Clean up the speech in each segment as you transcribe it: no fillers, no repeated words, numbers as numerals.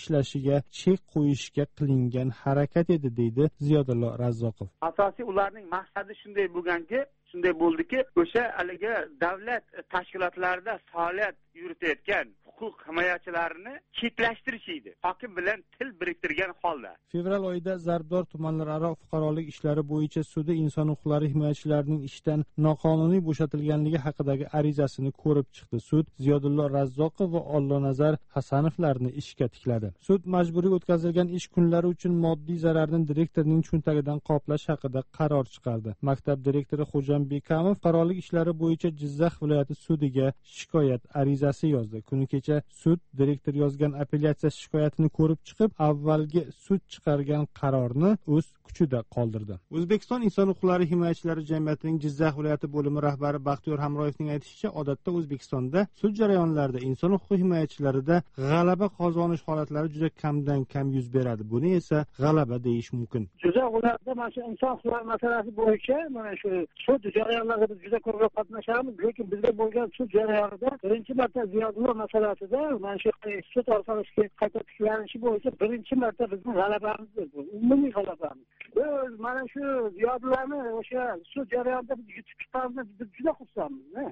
ishlashiga chek qo'yishga qilingan harakat edi, deydi Ziyodullo Razzoqov. Asosiy ularning maqsadi shunday bo'ldiki, o'sha haligi davlat tashkilotlarida faoliyat yuritayotgan huquq himoyachilarini cheklashtirish edi, hokim bilan til biriktirgan holda. Fevral oyida Zarbdor tumanlararo fuqarolik ishlari bo'yicha sudi inson huquqlari himoyachilarining ishdan noqonuniy bo'shatilganligi haqidagi arizasini ko'rib chiqdi. Sud Ziyodullo Razzoqov va Ollonazar Hasanovlarni ishga tikladi. Sud majburiy o'tkazilgan ish kunlari uchun moddiy zararni direktorning cho'ntagidan qoplash haqida qaror chiqardi. Maktab direktori Xo'jam Bekamov fuqarolik ishlari bo'yicha Jizzax viloyati sudiga shikoyat arizasi yozdi. Kuni kecha sud direktor yozgan apellyatsiya shikoyatini ko'rib chiqib, avvalgi sud chiqargan qarorni o'z kuchida qoldirdi. O'zbekiston inson huquqlari himoyachilari jamiyatining Jizzax viloyati bo'limi rahbari Baxtiyor Hamroyevning aytishicha, odatda O'zbekistonda sud jarayonlarida inson huquq himoyachilarida g'alaba qozonish holatlari juda kamdan kam yuz beradi. Buni esa g'alaba deyish mumkin. Jizzax viloyatida mana shu inson huquqlari masalasi bo'yicha mana shu sud jarayonlarida biz juda ko'p qatnashamiz, lekin bizga bo'lgan sud jarayonida birinchi marta Ziyodullo masalasida mana shu sud orqali qayta tiklanishi bo'yicha birinchi marta bizning g'alabamizdir bu. Umumiy g'alabamiz. Biz mana shu Ziyodullarni o'sha sud jarayonida biz yutib chiqqanimiz biz juda xursandmiz.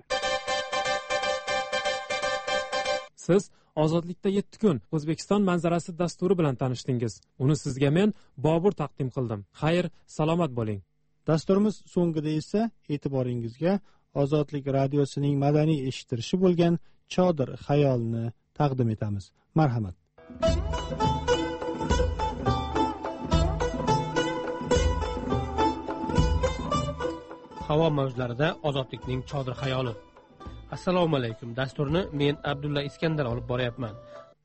Siz Ozodlikda 7 kun O'zbekiston manzarasi dasturi bilan tanishdingiz. Uni sizga men Bobur taqdim qildim. Xayr, salomat bo'ling. Dasturimiz so'ngida esa e'tiboringizga Ozodlik radiosining madaniy eshittirishi bo'lgan Chodir xayolni taqdim etamiz. Marhamat. Havo mavjlarida Ozodlikning Chodir xayoli. Assalomu alaykum. Dasturni men Abdulla Iskandar olib boryapman.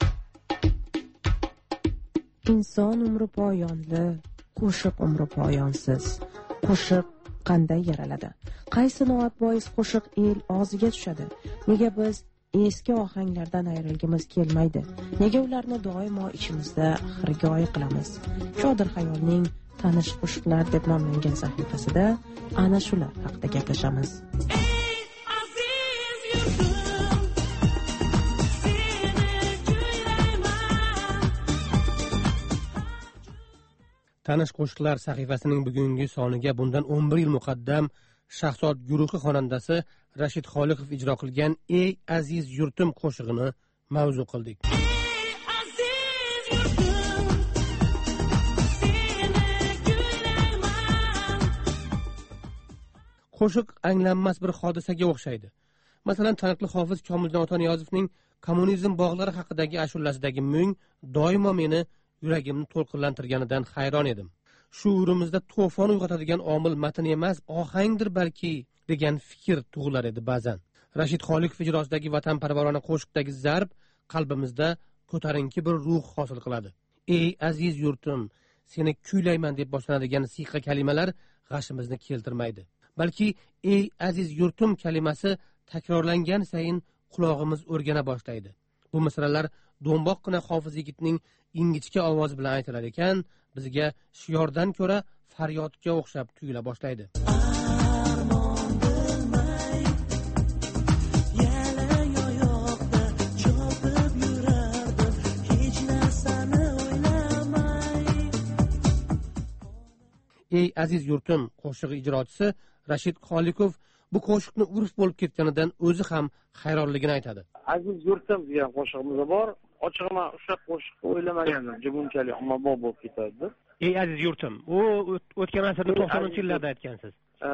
Inson umri poyonli, qo'shiq umri poyonsiz. Qo'shiq qanday yaraladi? Qaysi noat bois qo'shiq el og'ziga tushadi? Nega biz eski ohanglardan ayrilgimiz kelmaydi? Nega ularni doimo ichimizda xirgoyi qilamiz? Chodir xayolning tanish qo'shiqlar deb nomlangan sahifasida ana shular haqida gaplashamiz. Tanish qo'shiqlar sahifasining bugungi soniga bundan 11 yil muqaddam Shahzod guruhi xonandasi Rashid Xoliqov ijro qilgan Ey aziz yurtim qo'shig'ini mavzu qildik. Qo'shiq anglanmas bir hodisaga o'xshaydi. Masalan, taniqli hofiz Komiljon Otaniyozovning Kommunizm bog'lari haqidagi ashulasidagi mung doimo meni yuragimni to'lqinlantirganidan hayron edim. Shuurimizda to'fon uyg'otadigan omil matn emas, ohangdir balki degan fikr tug'ilar edi ba'zan. Rashid Xoliqov ijrosidagi vatanparvarona qo'shiqdagi zarb qalbimizda ko'tarinki bir ruh hosil qiladi. Ey aziz yurtim, seni kuylayman deb boshlanadigan siyqa kalimalar g'ashimizni keltirmaydi. Balki ey aziz yurtim kalimasi takrorlangan sayin qulog'imiz o'rgana boshlaydi. Bu misralar do'mboqqina hofiz yigitning ingichka ovozi bilan aytilar ekan, bizga shiordan ko'ra faryodga o'xshab tuyula boshlaydi. Ey aziz yurtim qo'shig'i ijrochisi Rashid Xoliqov bu qo'shiqni urf bo'lib ketganidan o'zi ham hayronligini aytadi. Aziz yurtim degan qo'shig'imiz bor. Ochig'ini o'sha qo'shiqni o'ylamagandim, bunchalik ommabop bo'lib ketadi. Ey aziz yurtim, u o'tgan asrning 90-yillarda aytgansiz.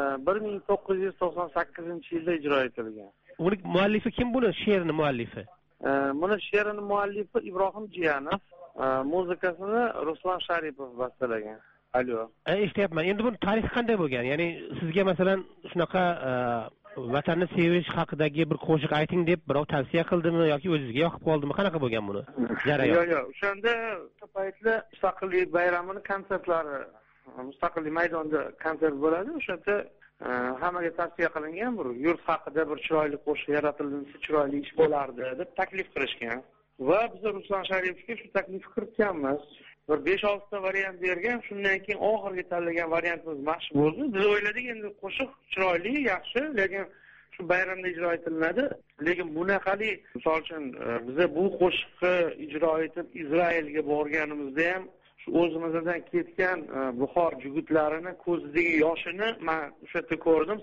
1998-yilda ijro etilgan. Uni muallifi kim buni? She'rni muallifi. Buni she'rini muallifi Ibrohim Jiyanov, muzikasini Ruslan Sharipov bastalagan. Alo. Eshityapman. Endi buni tarixi qanday bo'lgan? Ya'ni sizga masalan shunaqa vatanni sevish haqidagi bir qo'shiq ayting deb birov tavsiya qildimi yoki o'zingizga yoqib qoldimi? Qanaqa bo'lgan buni? Jarayon. Yo'q. O'shanda paytlar mustaqillik bayramini konsertlari, mustaqillik maydonida konsert bo'ladi. O'shanda hammaga tavsiya qilingan bir yurt haqida bir chiroyli qo'shiq yaratilsa chiroyli ish bo'lardi deb taklif qilishgan. Va biz Ruslan Sharipovga shu taklifni kiritganmiz. Bir 5-6 ta variant bergan, shundan keyin oxirgi tanlagan variantimiz yaxshi bo'ldi. Biz o'yladik endi qo'shiq chiroyli, yaxshi, lekin shu bayramda ijro etiladi. Lekin bunaqali, misol uchun biza bu qo'shiqni ijro etib Izraelga borganimizda ham shu o'zimizdan ketgan Buxor jigitlarini ko'zidagi yoshini men o'sha yerda ko'rdim.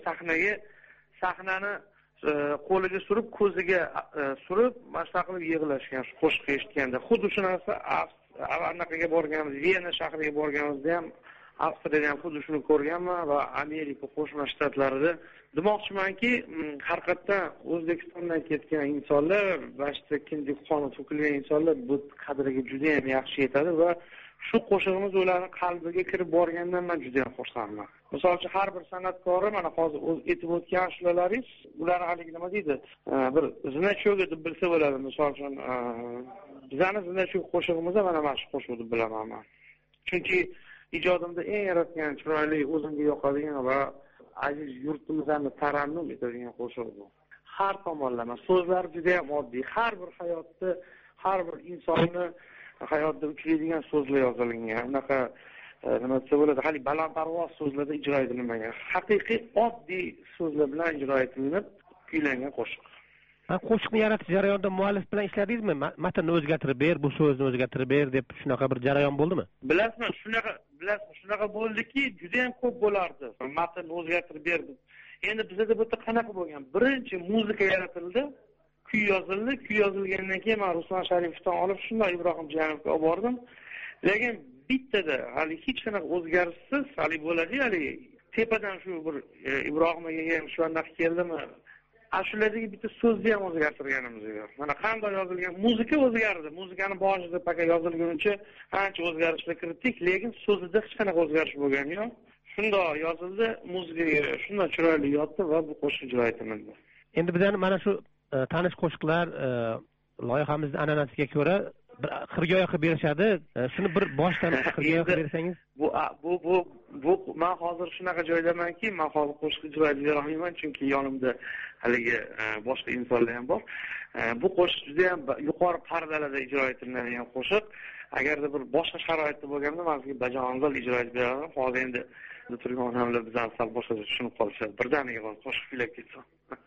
Sahnani qo'liga surib, ko'ziga surib, mashqa qilib yig'lashgan shu qo'shiqni eshitganda. Xuddi shu narsa anaqaga borganmiz, Viyana shahriga borganimizda ham Avstriyada ham xuddi shuni ko'rganman va Amerika Qo'shma Shtatlarida. Demoqchimanki, haqiqatdan O'zbekistondan ketgan insonlar, boshqa kindik qoni to'kilgan insonlar bu qadriga juda ham yaxshi yetadi va shu qo'shig'imiz ularning qalbiga kirib borgandan men juda ham xursandman. Misol uchun har bir san'atkori mana hozir o'z aytib o'tgan ashulalaringiz, ular haligi nima deydi, bir zinachyoga deb bilsa bo'ladi. Misol uchun bizning zinachyoq qo'shig'imizda mana shu qo'shiq deb bilaman men. Chunki ijodimda eng yaratgan chiroyli, o'zimga yoqadigan va aziz yurtimizni tarannum etadigan qo'shiq bu. Har tomonlama so'zlar juda ham oddiy, har bir hayotda, har bir insonni hayotda uchraydigan so'zlar yozilgan. Unaqa nima desa bo'ladi, hali balandparvoz so'zlarda ijro etilmagan. Haqiqiy oddiy so'zlar bilan ijro etilib, kuylangan qo'shiq. Qo'shiqni yaratish jarayonida muallif bilan ishladingizmi? Matnni o'zgartirib ber, bu so'zni o'zgartirib ber deb shunaqa bir jarayon bo'ldimi? Bilasizmi, shunaqa bo'ldiki, juda ham ko'p bo'lardi. Matnni o'zgartirib ber. Endi bizda bu yerda qanaqa bo'lgan? Birinchi muzika yaratildi, kuy yozildi. Kuy yozilgandan keyin men Ruslan Sharifdan olib shunday Ibrohim Janovga olib bordim. Lekin bittada hali hech qanaqa o'zgarishsiz hali bo'ladi, hali tepadan shu bir Ibrohimga ham shu anaqa keldimi? Ashuladagi bitta so'zni ham o'zgartirganimiz yo'q. Mana qanday yozilgan, muzika o'zgardi. Muzikani boshida paka yozilgunicha ancha o'zgarishlar kiritdik, lekin so'zida hech qanaqa o'zgarish bo'lgani yo'q. Shunday yozildi, muzikaga shunday chiroyli yotdi va bu qo'shiq ijro etildi. Endi bizdan mana shu tanish qo'shiqlar loyihamizning an'anasiga ko'ra bir xirgoyi qilib berishadi. Shuni bir boshdan xirgoyi qilib bersangiz. Bu men hozir shunaqa joydamanki, men hozir qo'shiq ijro etib bera olmayman, chunki yonimda haligi boshqa insonlar ham bor. Bu qo'shiq juda ham yuqori pardalarda ijro etiladigan qo'shiq. Agarda bir boshqa sharoitda bo'lganda, men sizga bajonidil ijro etib beraman. Hozir endi turgan odamlar bizdan sal boshqacha tushunib qolishadi. Birdaniga qo'shiq kuylab ketsam.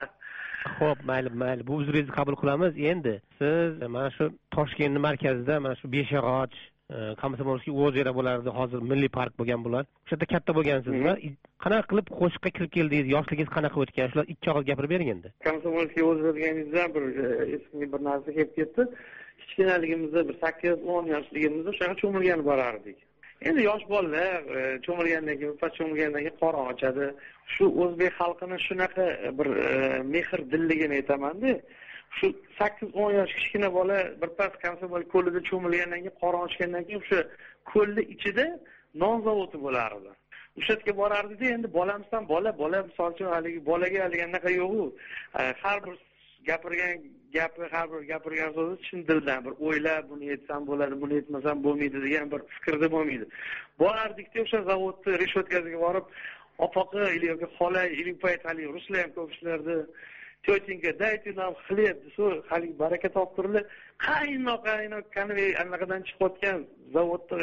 Xo'p, mayli. Bu uzringizni qabul qilamiz. Endi siz mana shu Toshkent markazida mana shu Beshyog'och, Komsomolskiy ozero bo'lardi, hozir milliy park bo'lgan bular. O'sha yerda katta bo'lgansiz va qanaqa qilib qo'shiqqa kirib keldingiz? Yoshligingiz qanaqa o'tgan? Shular ikki og'iz gapirib bering endi. Komsomolskiy ozero deganingizda bir esimga bir narsa kelib ketdi. Kichkinaligimizda bir 8-10 yoshligimizda o'shaga cho'milgan borardik. Endi yosh bolalar cho'milgandan keyin qorin ochadi. Shu o'zbek xalqining shunaqa bir mehr dilligini aytaman-da. Shu 8-10 yosh kichkina bola birpas Komsomol ko'lida cho'milgandan keyin qorin ochgandan keyin o'sha ko'lni ichida non zavodi bo'lardi. O'sha yerga borardi-da, endi bolamsan, bola misol uchun haligi bolaga anaqa yo'q-ku. Har bir gapirgan gapi, har bir gapirgan so'zi chin dildan bir o'ylab, buni aytsam bo'ladi, buni aytmasam bo'lmaydi degan bir fikrda bo'lmaydi. Borardik-da, o'sha zavodni reshotkasiga borib, opaqi yoki xola, ilik payt haligi ruslar ham ko'p ishlardi. Tyotinga dayte nam xleb, shu haligi baraka toptirilib, qaynoq konvey anaqadan chiqayotgan zavodda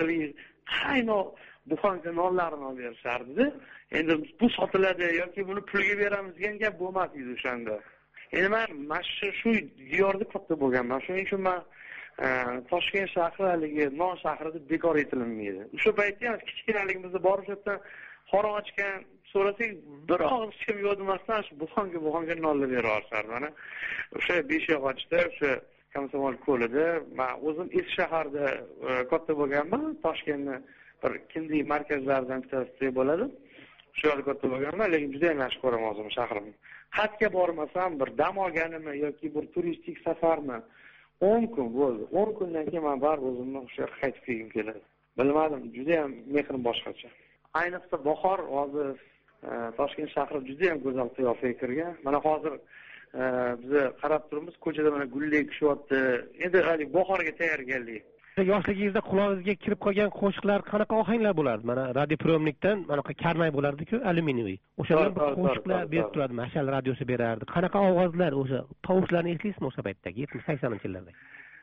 qaynoq buxonka nonlarini olib berishardi. Endi bu sotiladi yoki buni pulga beramiz degan gap bo'lmas edi o'shanda. Endi men shu diyorda katta bo'lganman. Shuning uchun men Toshkent shahri haligi non shahri deb bekor etilmaydi. O'sha paytda ham kichkinaligimizda borib o'sha qorin ochgan so'rasak bir og'iz kim yodmasdan shu buxonga nonlar bera olishardi. Mana o'sha Beshyog'ochda, o'sha Komsomol ko'lida men o'zim eski shaharda katta bo'lganman. Toshkentni bir kindik markazlaridan bittasi bo'ladi. Shu yerda katta bo'lganman, lekin juda ham yaxshi ko'raman o'zimni shahrimni. Qatga bormasam, bir dam olganimni yoki bir turistik safarni 10 kun bo'ldi. 10 kundan keyin men baribir o'zimni o'sha yerga qaytib kelgim keladi. Bilmadim, juda ham mehrim boshqacha. Ayniqsa bahor hozir Toshkent shahri juda ham go'zal qiyofaga kirgan. Mana hozir biz qarab turibmiz, ko'chada mana gullar tushyapti. Endi hali bahorga tayyorgarlik. Yoshligingizda qulog'ingizga kirib qolgan qo'shiqlar qanaqa ohanglar bo'lardi? Mana radiopriyomnikdan mana karnay bo'lardi-ku, alyuminiy. O'shalar qo'shiqlar berib turadi, mashal radiosi berardi. Qanaqa ovozlar, o'sha tovushlarni eslaysizmi o'sha paytdagi 70-80-yillarda?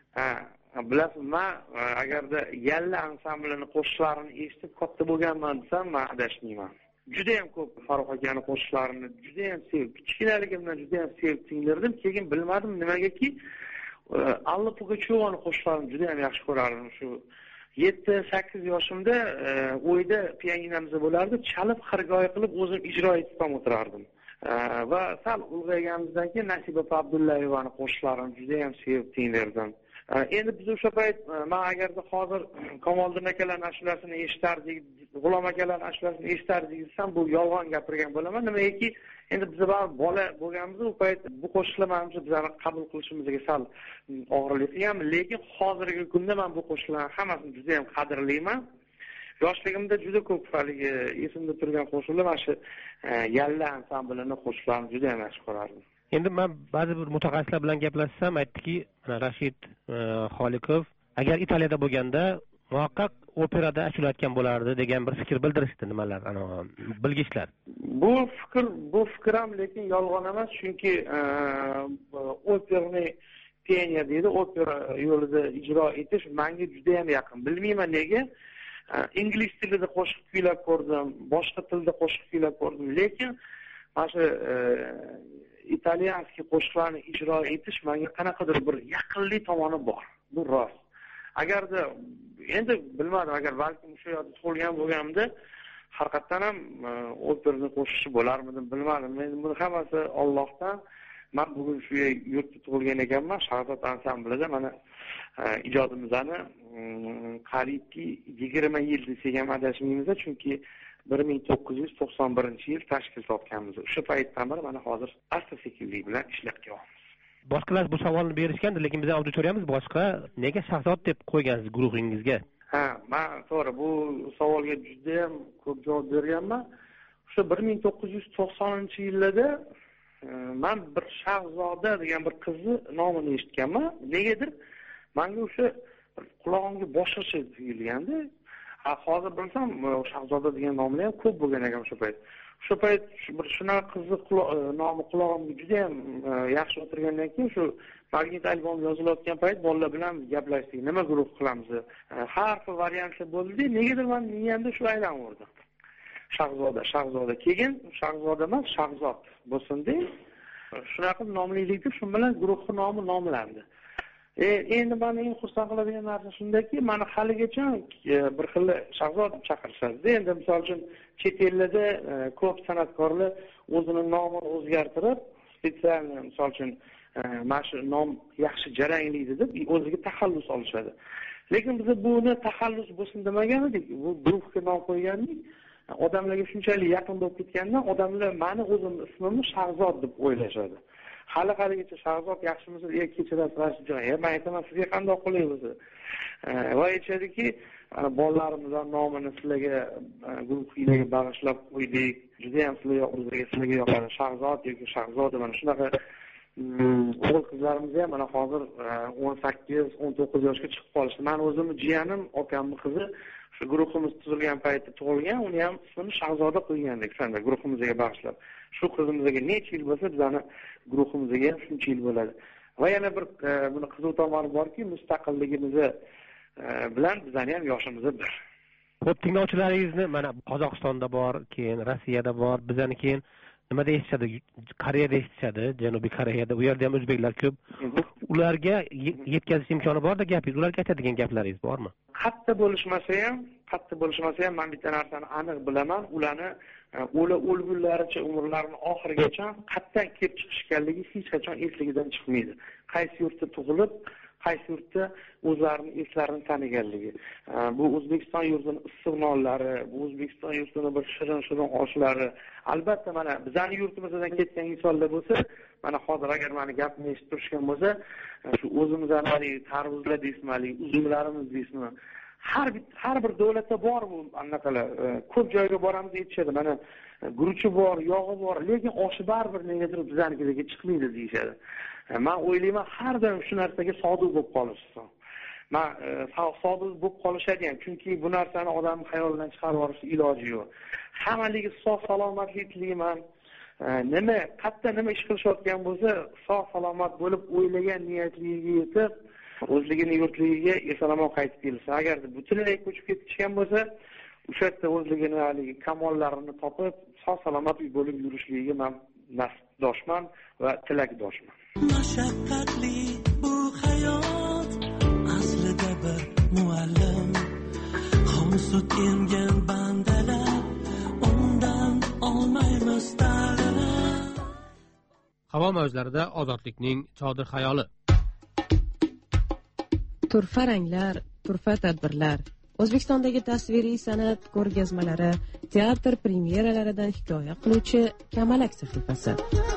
Bilasizmi, men agarda Yalla ansamblini qo'shiqlarini eshitib katta bo'lganman desam, men adashmayman. juda ham ko'p Farruh akaning qo'shiqlarini juda ham sevib, kichkinaligimdan juda ham sevib tinglardim. Keyin bilmadim nimagaki Alla Pugachyovaning qo'shiqlarini juda ham yaxshi ko'rardim. Shu 7-8 yoshimda o'yda pianinamizda bo'lardi, chalib xirgoyi qilib o'zim ijro etib o'tirardim. Va sal ulg'ayganimizdan keyin Nasiba Abdullayevaning qo'shiqlarini juda ham sevib tinglardim. Endi biz o'sha payt men agarda hozir Kamoliddin akalarning ashulasini eshitardik, G'ulom akalarning ashulasini eshitardik desam, bu yolg'on gapirgan bo'laman. Nimagaki endi biz bola bo'lganmiz, u payt bu qo'shiqlar menimcha bizlarni qabul qilishimizga sal og'irlik qilgan, lekin hozirgi kunda men bu qo'shiqlarning hammasini juda ham qadrlayman. Yoshligimda juda ko'p haligi esimda turgan qo'shiqlar mana shu Yalla ansamblining qo'shiqlarini juda ham yaxshi ko'rardim. Endi men ba'zi bir mutaxassislar bilan gaplashsam, aytdiki, Rashid Xoliqov agar Italiyada bo'lganda muhaqqaq operada ashula bo'lardi degan bir fikr bildirishdi. Nimalar bilgichlar. Bu fikr ham lekin yolg'on emas, chunki operani penya deydi, opera yo'lida ijro etish menga juda ham yaqin. Bilmayman nega. Ingliz tilida qo'shiq kuylab ko'rdim, boshqa tilda qo'shiq kuylab ko'rdim, lekin mana shu italyanskiy qo'shiqlarni ijro etish menga qanaqadir bir yaqinlik tomoni bor. Bu rost. Agarda endi bilmadim, agar balkim o'sha yerda tug'ilgan bo'lganimda haqiqatan ham operani qo'shiqchi bo'larmidim, bilmadim. Men buni hammasi Allohdan. Men bugun shu yurtda tug'ilgan ekanman, Shahzod ansamblida mana ijodimizni qariyki 20 yil desak ham adashmaymiz, chunki 1991-yil tashkil topganmiz. O'sha paytdan beri mana hozir asta-sekinlik bilan ishlab kelyapmiz. Boshqalar bu savolni berishgandi, lekin biz auditoriyamiz boshqa. Nega Shahzod deb qo'ygansiz guruhingizga? Men to'g'ri bu savolga juda ham ko'p javob berganman. O'sha 1990-yillarda men bir Shahzoda degan bir qizni nomini eshitganman. Negadir menga o'sha qulog'imga boshqacha tuyulgandi. Hozir bilsam, Shahzoda degan nomlar ham ko'p bo'lgan ekan o'sha payt. O'sha payt bir shunaqa qizni nomi qulog'imga juda ham yaxshi o'tirgandan keyin shu magnit albom yozilayotgan payt bolalar bilan gaplashdik. Nima guruh qilamiz? Har xil variantlar bo'ldi. Negadir men miyamda shu aylanverdi. Shahzoda. Keyin Shahzoda emas, Shahzod bo'lsin-da. Shunaqa nomlilik deb shu bilan guruhning nomi nomlandi. Endi meni eng xursand qiladigan narsa shundaki, meni haligacha bir xil Shahzod deb chaqirishadi. Endi misol uchun chet ellarda ko'p san'atkorlar o'zining nomini o'zgartirib, spesial misol uchun mana shu nom yaxshi jaranglaydi deb o'ziga taxallus olishadi. Lekin biz buni taxallus bo'lsin demagan edik. Bu guruhga nom qo'ygandik. Odamlarga shunchalik yaqin bo'lib ketgandan odamlar meni o'zimning ismimni Shahzod deb o'ylashadi. Haligacha Shahzod yaxshimisiz, kechirasiz Rashidjon. Men aytaman, sizga qanday qulay bo'lsa. Va aytadiki, bolalarimizning nomini sizlarga guruhingizga bag'ishlab qo'ydik. Juda ham sizlarga yoqadi. Shahzod yoki Shahzoda mana shunaqa o'g'il qizlarimiz ham mana hozir 18-19 yoshga chiqib qolishdi. Men o'zimni jiyanim, okamning qizi shu guruhimiz tuzilgan paytda tug'ilgan, uni ham ismini Shahzoda qo'ygandik sanda guruhimizga bag'ishlab. Shu qizimizga necha yil bo'lsa, bizning guruhimizga ham shuncha yil bo'ladi. Va yana bir buni qiziq tomoni borki, mustaqilligimiz bilan bizning ham yoshimiz bir. Ko'p tinglovchilaringizni mana Qozog'istonda bor, keyin Rossiyada bor, bizani keyin nimada eshitishadi? Koreyada eshitishadi, Janubiy Koreyada. U yerda ham o'zbeklar ko'p. Ularga yetkazish imkoni borda gapingiz, ularga aytadigan gaplaringiz bormi? Qatta bo'lishmasa ham men bitta narsani aniq bilaman, ularni o'lgunlaricha umrlarining oxirigacha qatdan kelib chiqishganligi hech qachon esligidan chiqmaydi. Qaysi yurtda tug'ilib, qaysi yurtda o'zlarining eslarini taniganligi. Bu O'zbekiston yurtining issiq nonlari, bu O'zbekiston yurtining bir shirin oshlari. Albatta mana bizning yurtimizdan ketgan insonlar bo'lsa, mana hozir agar meni gapimni eshitib turishgan bo'lsa, shu o'zimizning tarvuzlar deysizmi, uzumlarimiz deysizmi, har bir davlatda bor bu anaqalar. Ko'p joyga boramiz aytishadi, mana guruchi bor, yog'i bor, lekin oshi baribir negadir bizanikiga chiqmaydi deyshadi. Men o'ylayman, har doim shu narsaga sodiq bo'lib qolishsin. Men sodiq bo'lib qolishadi ham, chunki bu narsani odam xayolidan chiqarib yuborish iloji yo'q. Hammaligi sog' salomatlik tilayman. Nima ish qilishayotgan bo'lsa, sog' salomat bo'lib o'ylagan niyatligiga yetib, o'zligini yurtligiga eson-omon qaytib kelsa. Agar butunlay ko'chib ketishgan bo'lsa, o'sha yerda o'zligini haligi kamollarini topib sog' salomat uy bo'lib yurishligiga men nasibdoshman va tilakdoshman. Mashaqqatli bu hayot aslida bir muallim, xomsut emgan bandalar undan olmaymiz ta'lim. Havo mavjlarida ozodlikning chodir xayoli. Turfa ranglar, turfa tadbirlar, O'zbekistondagi tasviriy san'at ko'rgazmalari, teatr premyeralaridan hikoya qiluvchi Kamalak sahifasi.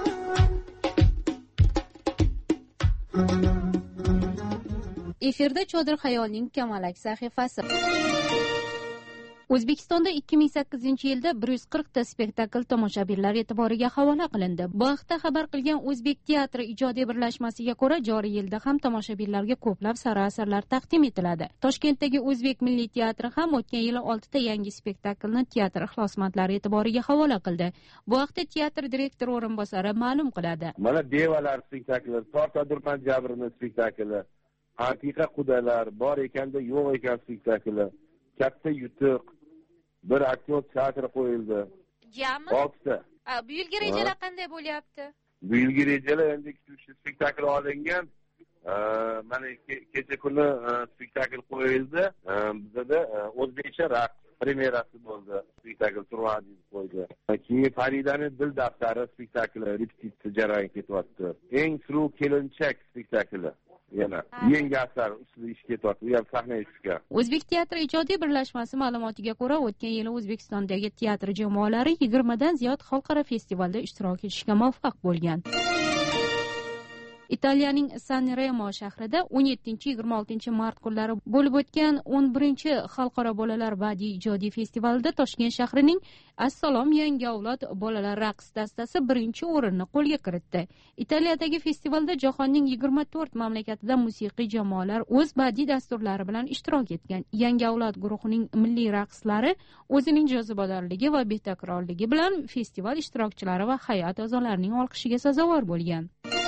Efirda Chodir xayolning Kamalak sahifasi. O'zbekistonda 2008-yilda 140 ta spektakl tomoshabinlar e'tiboriga havola qilindi. Bu haqda xabar qilgan O'zbek teatri ijodiy birlashmasiga ko'ra, joriy yilda ham tomoshabinlarga ko'plab sara asarlar taqdim etiladi. Toshkentdagi O'zbek milliy teatri ham o'tgan yili 6 ta yangi spektaklni teatr ixlosmandlari e'tiboriga havola qildi. Bu haqda teatr direktori o'rinbosari ma'lum qiladi. Mana Devalar spektakli, Tortadurman jabrini spektakli, Antiqa qudalar, bor ekanda yo'q ekan spektakli, Katta yutuq, bir aktyor teatri qo'yildi. Jami? 6 ta. Bu yilgi rejalar qanday bo'lyapti? Bu yilgi rejalar endi 2-3 spektakl olingan. Mana kecha kuni spektakl qo'yildi. Bizda o'zbekcha raqs premyerasi bo'ldi. Spektakl Turmadiz qo'ydi. Keyin Faridaning dil daftari spektakli repetitsiya jarayoni ketyapti. Eng suluv kelinchak spektakli. Yana yangi asar ustida ish ketyapti. Bu ham sahnaga tushgan. O'zbek teatri ijodiy birlashmasi ma'lumotiga ko'ra, o'tgan yili O'zbekistondagi teatr jamoalari 20 dan ziyod xalqaro festivalda ishtirok etishga muvaffaq bo'lgan. Italiyaning Sanremo shahrida 17-26 mart kunlari bo'lib o'tgan 11-xalqaro bolalar badiiy ijodiy festivalida Toshkent shahrining Assalom yangi avlod bolalar raqs dastasi 1-o'rinni qo'lga kiritdi. Italiyadagi festivalda jahonning 24 mamlakatidan musiqiy jamoalar o'z badiiy dasturlari bilan ishtirok etgan. Yangi avlod guruhining milliy raqslari o'zining jozibadorligi va betakrorligi bilan festival ishtirokchilari va hay'at a'zolarining olqishiga sazovor bo'lgan.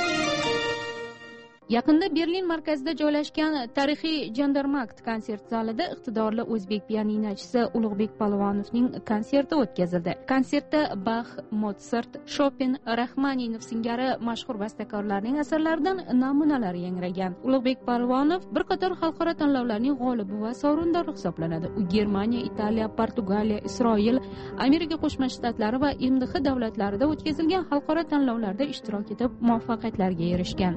Yaqinda Berlin markazida joylashgan tarixiy Jandarmakt konsert zalida iqtidorli o'zbek pianinachisi Ulug'bek Palvonovning konserti o'tkazildi. Konsertda Bach, Mozart, Chopin, Rahmaninov singari mashhur bastakorlarning asarlaridan namunalar yangragan. Ulug'bek Palvonov bir qator xalqaro tanlovlarning g'olibi va sovrindori hisoblanadi. U Germaniya, Italiya, Portugaliya, Isroil, Amerika Qo'shma Shtatlari va MDH davlatlarida o'tkazilgan xalqaro tanlovlarda ishtirok etib muvaffaqiyatlarga erishgan.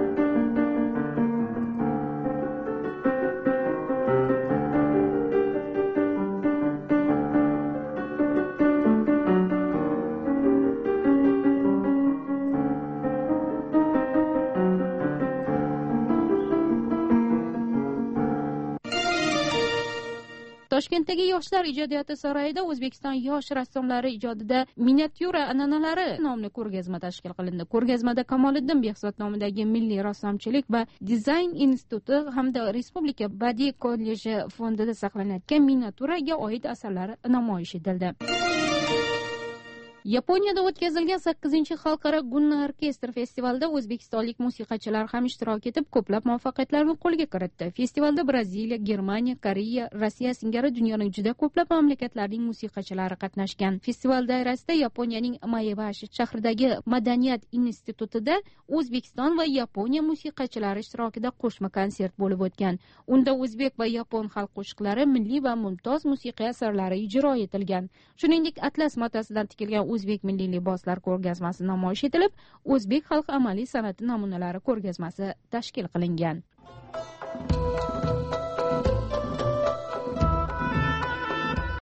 Toshkentdagi Yoshlar ijodiyoti saroyida O'zbekiston yosh rassomlari ijodida miniatyura an'analari nomli ko'rgazma tashkil qilindi. Ko'rgazmada Kamoliddin Behzod nomidagi Milliy rassomchilik va dizayn instituti hamda Respublika badiiy kolleji fondida saqlanayotgan miniatyuraga oid asarlar namoyish etildi. Yaponiyada o'tkazilgan 8-xalqaro Gunna orkestr festivalida o'zbekistonlik musiqachilar ham ishtirok etib, ko'plab muvaffaqiyatlarni qo'lga kiritdi. Festivalda Braziliya, Germaniya, Koreya, Rossiya singari dunyoning juda ko'plab mamlakatlarining musiqachilari qatnashgan. Festival doirasida Yaponiyaning Maebashi shahridagi Madaniyat institutida O'zbekiston va Yaponiya musiqachilari ishtirokida qo'shma konsert bo'lib o'tgan. Unda o'zbek va yapon xalq qo'shiqlari, milliy va mumtoz musiqiy asarlari ijro etilgan. Shuningdek, atlas matosidan tikilgan o'zbek milliy liboslar ko'rgazmasi namoyish etilib, o'zbek xalq amaliy san'ati namunalari ko'rgazmasi tashkil qilingan.